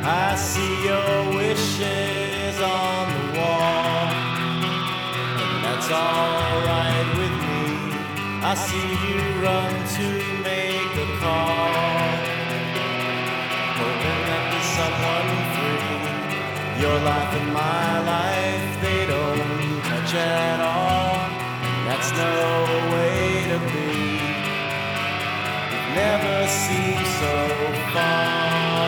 I see your wishes on the wall, and that's alright with me. I see you run to make a call, hoping that there's someone free. Your life and my life, they don't touch at all. That's no way to be. It never seems so far.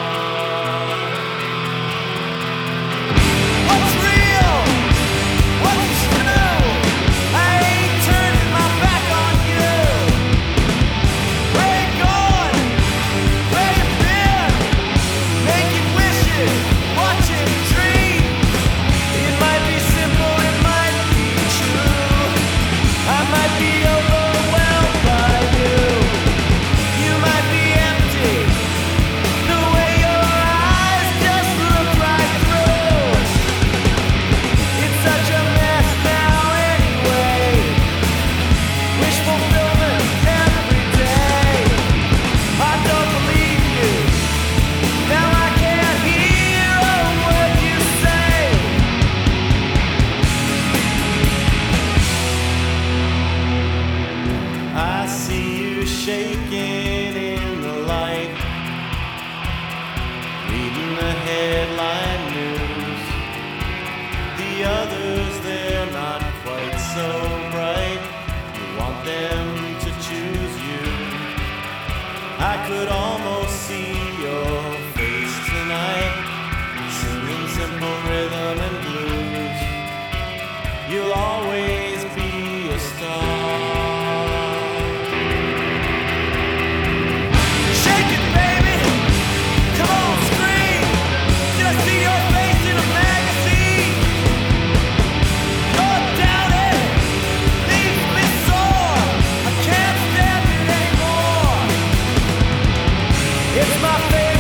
Shaking in the light, reading the headline news. The others, they're not quite so bright. You want them to choose you. I could almost see your face tonight, singing simple rhythm and blues. You'll always be a star. It's my favorite.